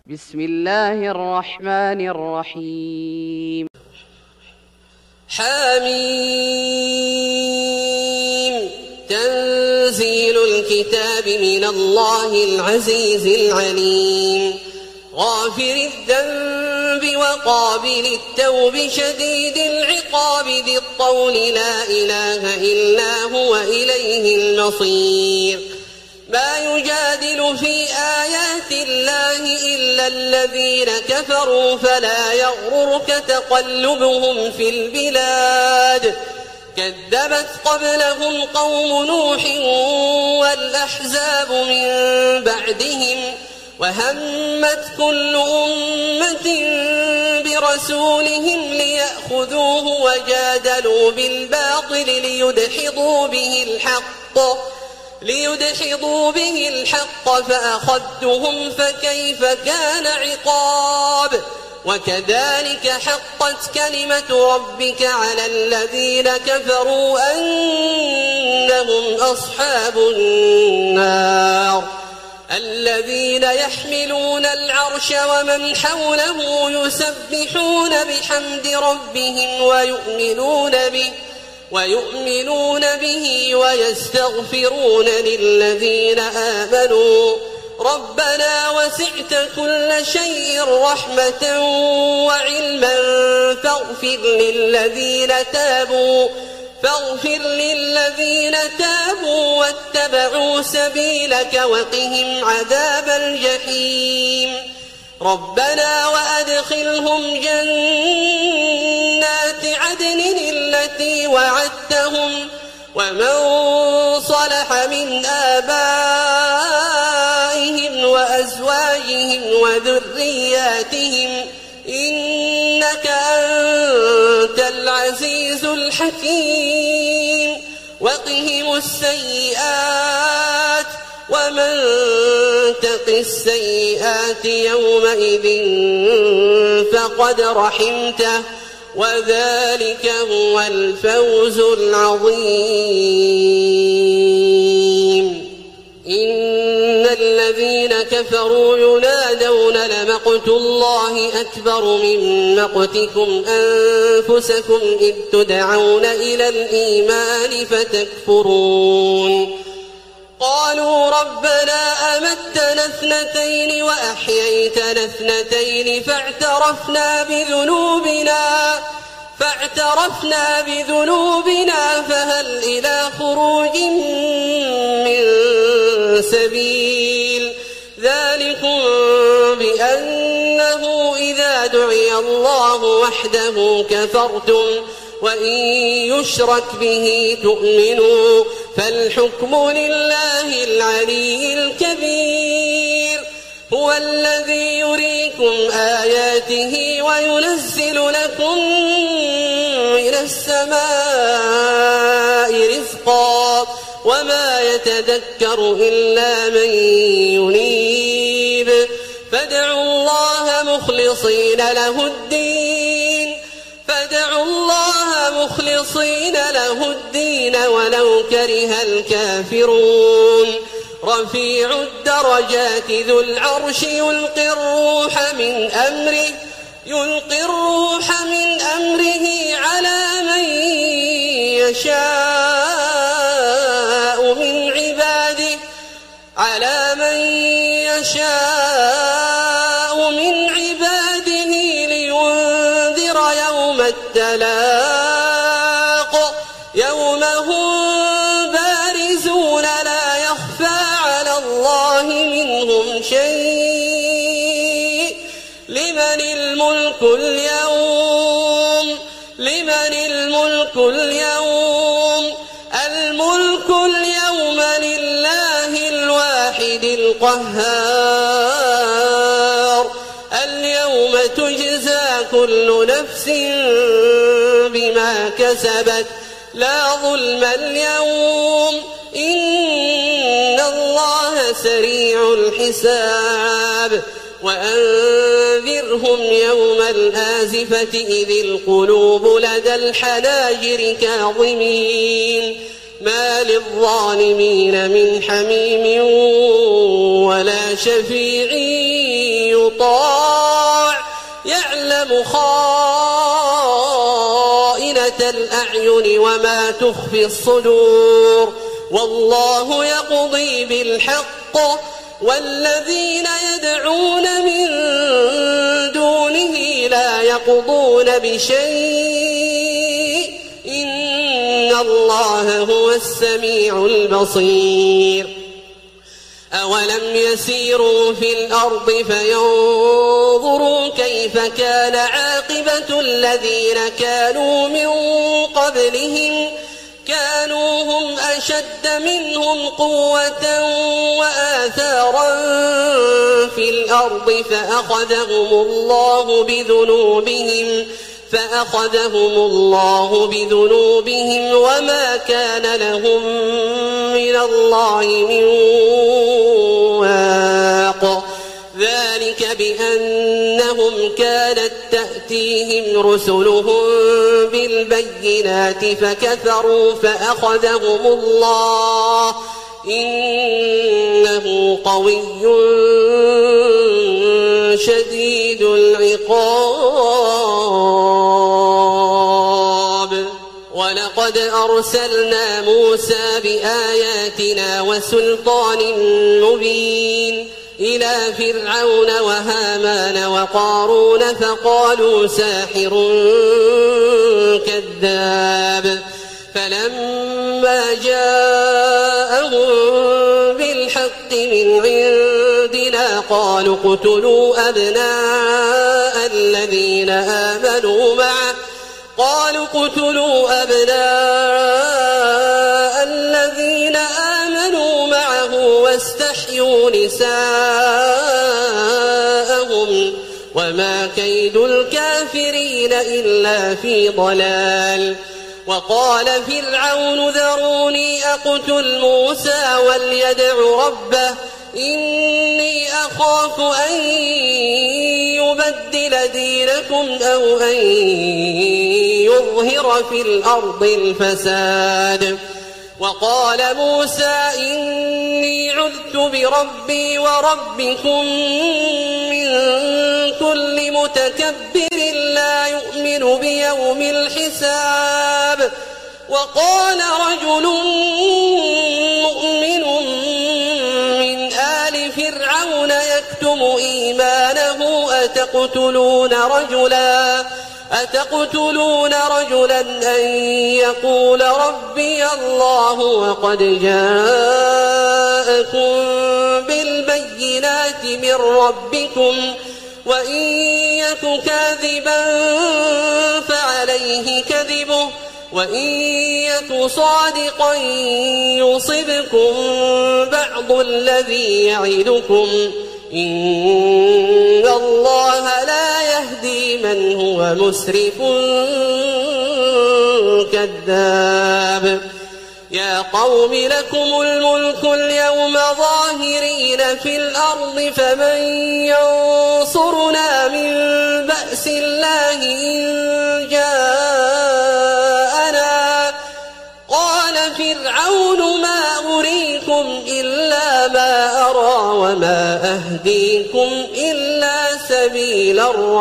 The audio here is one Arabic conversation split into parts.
بسم الله الرحمن الرحيم. حميم. تنزيل الكتاب من الله العزيز العليم. غافر الذنب وقابل التوب شديد العقاب ذي الطول لا إله إلا هو إليه المصير. ما يجادل في آيات الله إلا الذين كفروا فلا يغررك تقلبهم في البلاد. كذبت قبلهم قوم نوح والأحزاب من بعدهم وهمت كل أمة برسولهم ليأخذوه وجادلوا بالباطل ليدحضوا به الحق فأخذتهم فكيف كان عقاب. وكذلك حقت كلمة ربك على الذين كفروا أنهم أصحاب النار. الذين يحملون العرش ومن حوله يسبحون بحمد ربهم ويؤمنون به ويستغفرون للذين آمنوا ربنا وسعت كل شيء رحمة وعلما فاغفر للذين تابوا واتبعوا سبيلك وقهم عذاب الجحيم. ربنا وأدخلهم جنات عدن التي وعدتهم ومن صلح من آبائهم وأزواجهم وذرياتهم إنك أنت العزيز الحكيم. وقهم السيئات ومن تق السيئات يومئذ فقد رحمته وذلك هو الفوز العظيم. إن الذين كفروا ينادون لمقت الله أكبر من مقتكم أنفسكم إذ تدعون إلى الإيمان فتكفرون. قالوا ربنا أمتنا اثنتين وأحييتنا اثنتين فاعترفنا بذنوبنا فهل إلى خروج من سبيل. ذلكم بأنه إذا دعي الله وحده كفرتم وإن يشرك به تؤمنوا فالحكم لله العلي الكبير. هو الذي يريكم آياته وينزل لكم من السماء رزقا وما يتذكر إلا من ينيب. فادعوا الله مخلصين له الدين ولو كره الكافرون. رفيع الدرجات ذو العرش يلقي الروح من أمره على من يشاء من عباده لينذر يوم التلاق يوم هم بارزون لا يخفى على الله منهم شيء. لمن الملك اليوم الملك اليوم لله الواحد القهار. اليوم تجزى كل نفس بما كسبت لا ظلم اليوم إن الله سريع الحساب. وأنذرهم يوم الآزفة إذ القلوب لدى الحناجر كاظمين ما للظالمين من حميم ولا شفيع يطاع يعلم خائنة الأعين وما تخفي الصدور والله يقضي بالحق والذين يدعون من دونه لا يقضون بشيء إن الله هو السميع البصير أولم يسيروا في الأرض فينظروا كيف كان عاقبة الذين كانوا من قبلهم كانوا هم أشد منهم قوة وآثارا في الأرض فأخذهم الله بذنوبهم وما كان لهم من الله من واق ذلك بأنهم كانت تأتيهم رسلهم بالبينات فكفروا فأخذهم الله إنه قوي شديد العقاب ولقد أرسلنا موسى بآياتنا وسلطان مبين إلى فرعون وهامان وقارون فقالوا ساحر كذاب فلما جاءهم بالحق من عندنا قالوا اقتلوا أبناء الذين آمنوا معه واستحيوا نساءهم وما كيد الكافرين إلا في ضلال وقال فرعون ذروني أقتل موسى وليدع ربه إني أخاف أن يبدل دينكم أو أن يظهر في الأرض الفساد وقال موسى إني عذت بربي وربكم من كل متكبر لا يؤمن بيوم الحساب وقال رجل مؤمن من آل فرعون يكتم إيمانه أتقتلون رجلا أن يقول ربي الله وقد جاءكم بالبينات من ربكم وإن يك كاذبا فعليه كذبه وإن يك صادقا يصبكم بعض الذي يعدكم إن الله لا يهدي من هو مسرف كذاب يا قوم لكم الملك اليوم ظاهرين في الأرض فمن ينصرنا من بأس الله إن جاءنا قال فرعون ما أريكم إلا ما أرى وما أهديكم إلا سبيل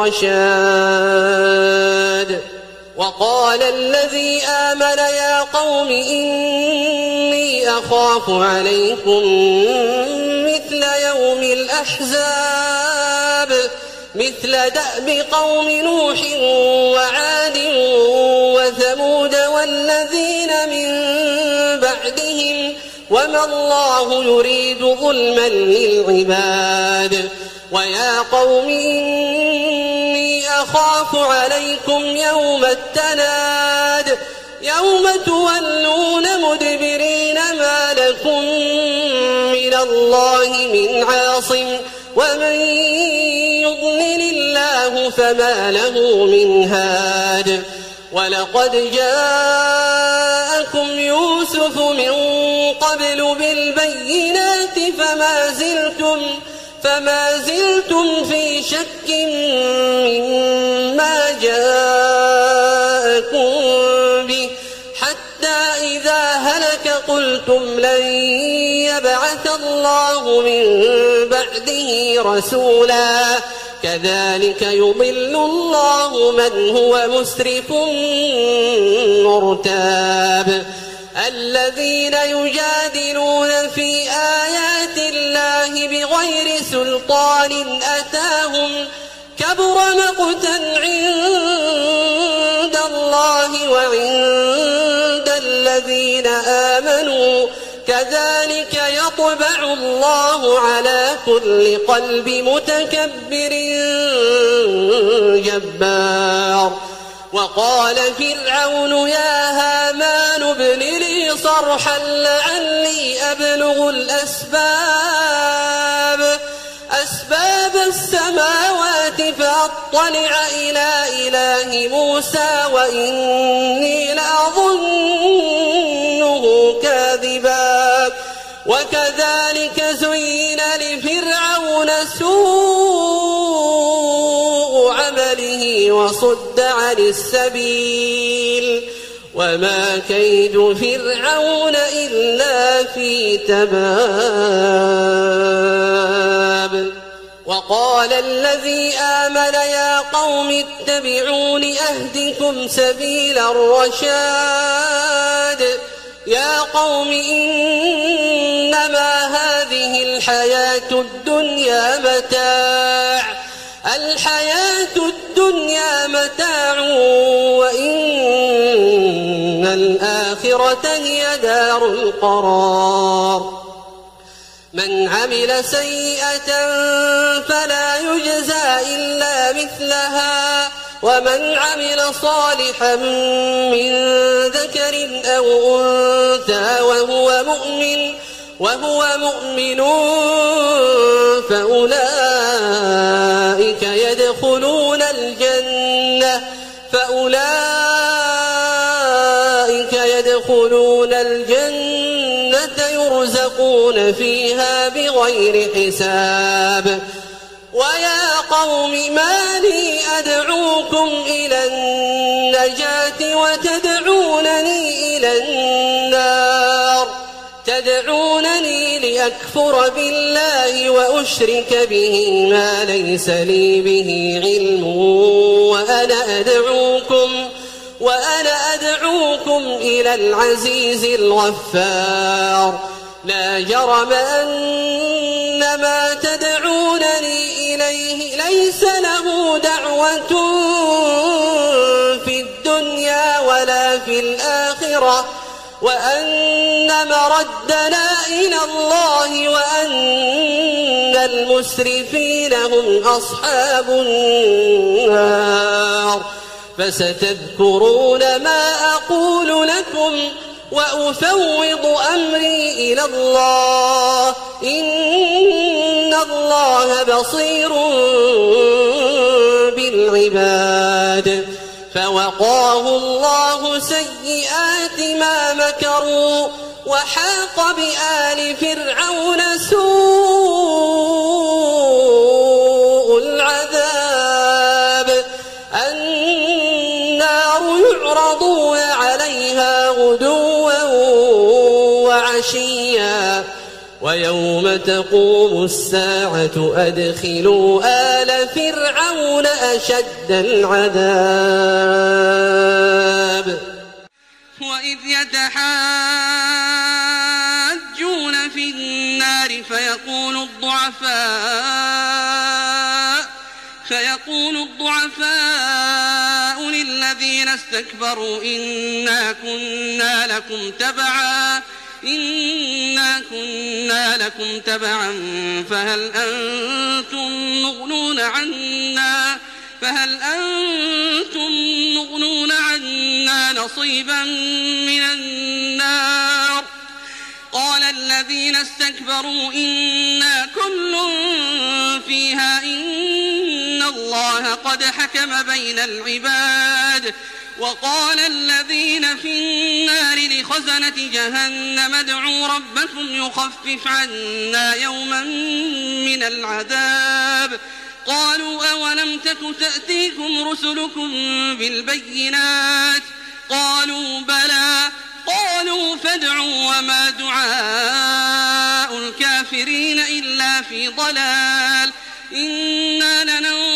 الرشاد وقال الذي آمن يا قوم إني أخاف عليكم مثل يوم الأحزاب مثل دأب قوم نوح وعاد وثمود والذين من بعدهم وما الله يريد ظلما للعباد ويا قوم إني أخاف عليكم يوم التناد يوم تولون مدبرين ما لكم من الله من عاصم ومن يضلل الله فما له من هاد ولقد جاءكم يوسف من قبل بالبينات فما زلتم في شك مما جاءكم به حتى إذا هلك قلتم لن يبعث الله من بعده رسولا كذلك يضل الله من هو مسرف مرتاب الذين يجادلون في آيات الله بغير سلطان أتاهم كبر مقتا عند الله وعند الذين آمنوا كذلك يطبع الله على كل قلب متكبر جبار وقال فرعون يا هامان ابن لي صرحا لعلي أبلغ أسباب السماوات فأطلع إلى إله موسى وإني لأظنه كاذبا وكذلك زين لفرعون سوء عمله وصد عن السبيل وما كيد فرعون إلا في تباب وقال الذي آمن يا قوم اتبعون أهدكم سبيل الرشاد يا قوم إنما هذه الحياة الدنيا متاع وإن الآخرة هي دار القرار من عمل سيئة فلا يجزى إلا مثلها ومن عمل صالحا من ذكر أو أنثى وهو مؤمن فأولئك يدخلون الجنة يرزقون فيها بغير حساب ويا قوم ما لي أدعوكم إلى النجاة وتدعونني إلى النار تدعونني لأكفر بالله وأشرك به ما ليس لي به علم وأنا أدعوكم إلى العزيز الغفار لا جرم أن ما تدعونني إليه ليس له دعوة في الدنيا ولا في الآخرة وأن مردنا إلى الله وأن المسرفين هم أصحاب النار فستذكرون ما أقول لكم وأفوض أمري إلى الله إن الله بصير بالعباد فوقاه الله سيئات ما مكروا وحاق بآل فرعون سوء العذاب النار يعرضون عليها غدوا وعشيا ويوم تقوم الساعة أدخلوا آل فرعون أشد العذاب وإذ يتحاجون في النار فيقول الضعفاء للذين استكبروا إنا كنا لكم تبعا فهل أنتم مغنون عنا نصيبا من النار قال الذين استكبروا إنا كل فيها إن الله قد حكم بين العباد وقال الذين في النار لخزنة جهنم ادعوا ربكم يخفف عنا يوما من العذاب قالوا أولم تك تأتيكم رسلكم بالبينات قالوا بلى قالوا فادعوا وما دعاء الكافرين إلا في ضلال إنا لننصر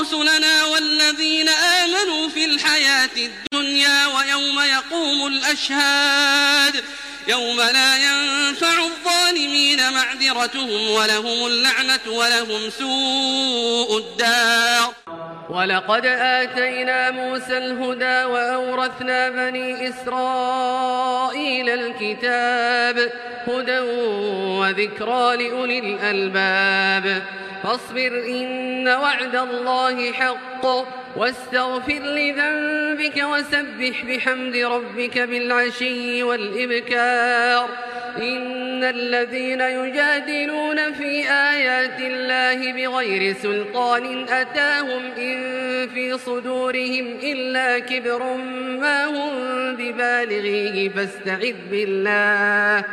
رسلنا والذين آمنوا في الحياة الدنيا ويوم يقوم الأشهاد يوم لا ينفع الظالمين معذرتهم ولهم اللعنة ولهم سوء الدار. ولقد آتينا موسى الهدى وأورثنا بني إسرائيل الكتاب هدى وذكرى لأولي الألباب. فاصبر إن وعد الله حق واستغفر لذنبك وسبح بحمد ربك بالعشي والإبكار. إن الذين يجادلون في آيات الله بغير سلطان أتاهم إن في صدورهم إلا كبر ما هم ببالغيه فاستعذ بالله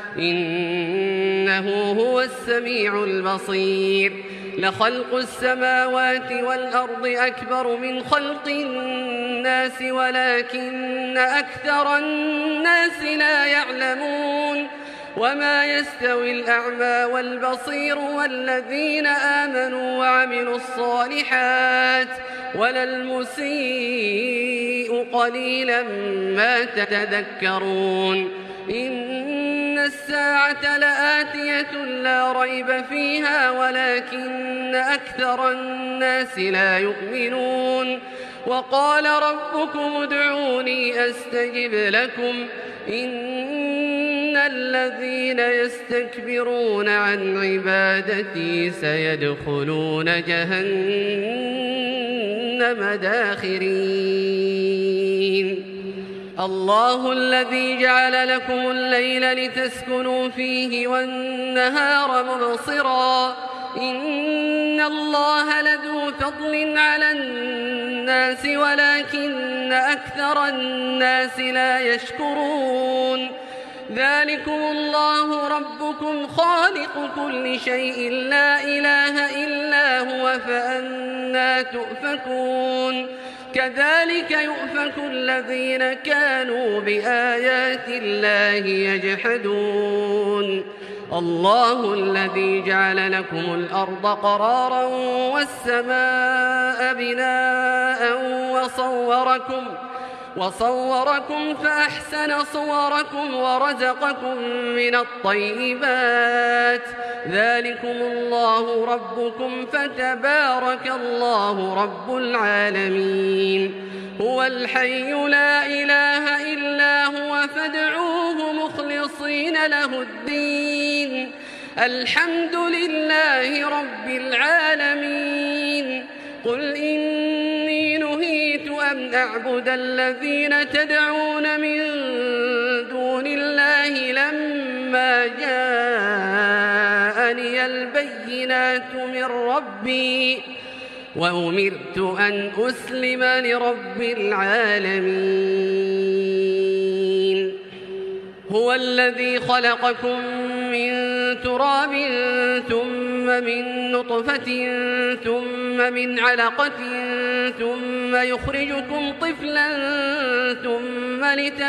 إنه هو السميع البصير. لخلق السماوات والأرض أكبر من خلق الناس ولكن أكثر الناس لا يعلمون. وما يستوي الأعمى والبصير والذين آمنوا وعملوا الصالحات ولا المسيء قليلا ما تتذكرون. إن الساعة لآتية لا ريب فيها ولكن أكثر الناس لا يؤمنون. وقال ربكم ادعوني أستجب لكم إن الذين يستكبرون عن عبادتي سيدخلون جهنم داخرين. الله الذي جعل لكم الليل لتسكنوا فيه والنهار مبصرا إن الله لذو فضل على الناس ولكن أكثر الناس لا يشكرون. ذلكم الله ربكم خالق كل شيء لا إله إلا هو فأنى تؤفكون. كذلك يؤفك الذين كانوا بآيات الله يجحدون. الله الذي جعل لكم الأرض قرارا والسماء بناء وصوركم فأحسن صوركم ورزقكم من الطيبات. ذلكم الله ربكم فتبارك الله رب العالمين. هو الحي لا إله إلا هو فادعوه مخلصين له الدين. الحمد لله رب العالمين. قل إني نهيت أن أعبد الذين تدعون من دون الله لما جاءني البينات من ربي وأمرت أن أسلم لرب العالمين. هو الذي خلقكم من تراب ثم من نطفة ثم من علقة ثم يخرجكم طفلا ثم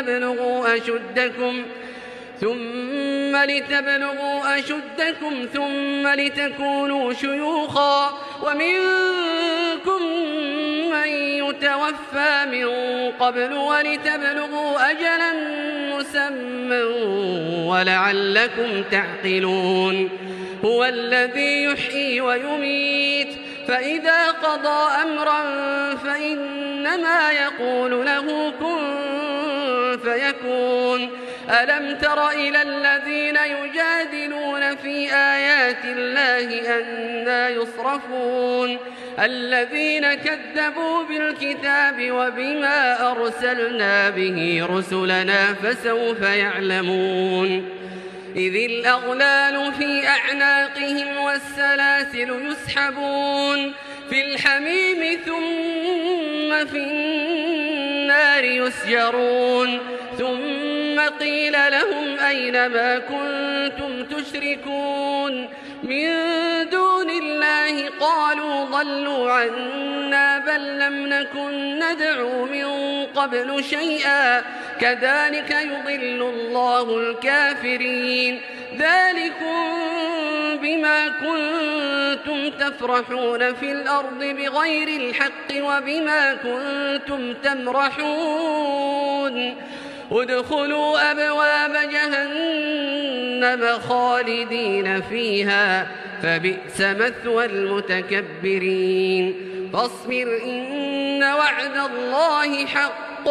لتبلغوا أشدكم ثم لتكونوا شيوخا ومنكم من يتوفى من قبل ولتبلغوا أجلا مسمى ولعلكم تعقلون. هو الذي يحيي ويميت فإذا قضى أمرا فإنما يقول له كن فيكون. ألم تر إلى الذين يجادلون في آيات الله أنى يصرفون الذين كذبوا بالكتاب وبما أرسلنا به رسلنا فسوف يعلمون. إذ الأغلال في أعناقهم والسلاسل يسحبون في الحميم ثم في النار يسجرون. ثم قيل لهم أين ما كنتم تشركون من دون الله قالوا ضلوا عنا بل لم نكن ندعو من قبل شيئا كذلك يضل الله الكافرين. ذلكم بما كنتم تفرحون في الأرض بغير الحق وبما كنتم تمرحون ادخلوا أبواب جهنم خالدين فيها فبئس مثوى المتكبرين فاصبر إن وعد الله حق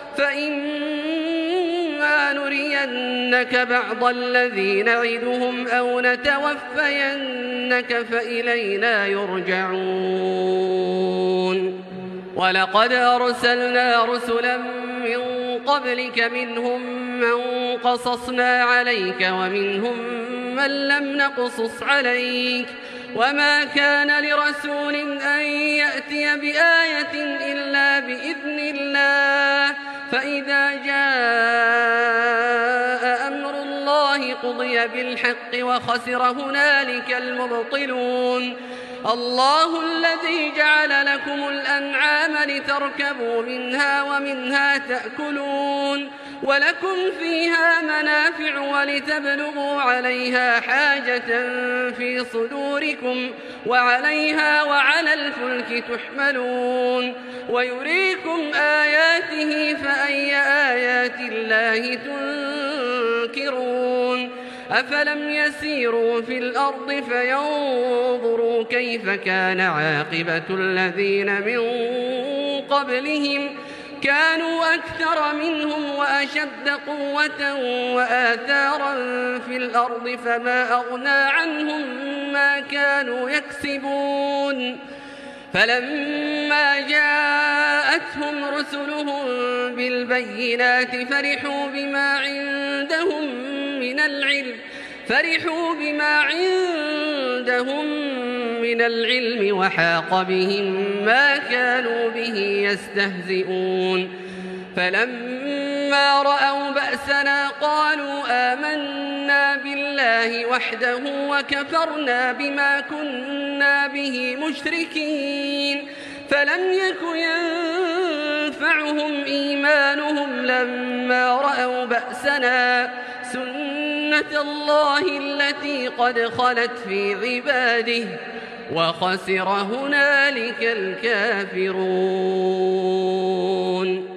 فإما نرينك بعض الذي نعدهم أو نتوفينك فإلينا يرجعون ولقد أرسلنا رسلا من قبلك منهم من قصصنا عليك ومنهم من لم نقصص عليك وما كان لرسول أن يأتي بآية إلا بإذن الله فإذا جاء أمر الله قضي بالحق وخسر هنالك المبطلون الله الذي جعل لكم الأنعام لتركبوا منها ومنها تأكلون ولكم فيها منافع ولتبلغوا عليها حاجة في صدوركم وعليها وعلى الفلك تحملون ويريكم آياته فأي آيات الله تنكرون أفلم يسيروا في الأرض فينظروا كيف كان عاقبة الذين من قبلهم كانوا أكثر منهم وأشد قوة وآثارا في الأرض فما أغنى عنهم ما كانوا يكسبون فلما جاءتهم رسلهم بالبينات فرحوا بما عندهم من العلم وحاق بهم ما كانوا به يستهزئون فلما رأوا بأسنا قالوا آمنا بالله وحده وكفرنا بما كنا به مشركين فلم يك ينفعهم إيمانهم لما رأوا بأسنا سنة الله التي قد خلت في عباده وخسر هنالك الكافرون